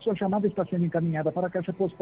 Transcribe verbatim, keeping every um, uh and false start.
Sua chamada está sendo encaminhada para a caixa postal